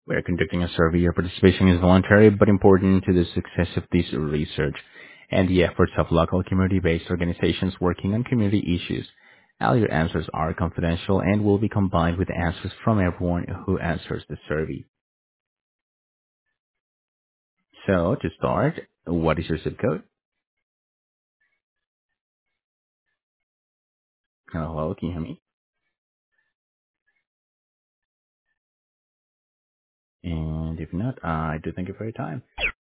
We are conducting a survey. Your participation is voluntary but important to the success of this research and the efforts of local community-based organizations working on community issues. All your answers are confidential and will be combined with answers from everyone who answers the survey. So, to start, what is your zip code? Hello, can you hear me? And if not, I do thank you for your time.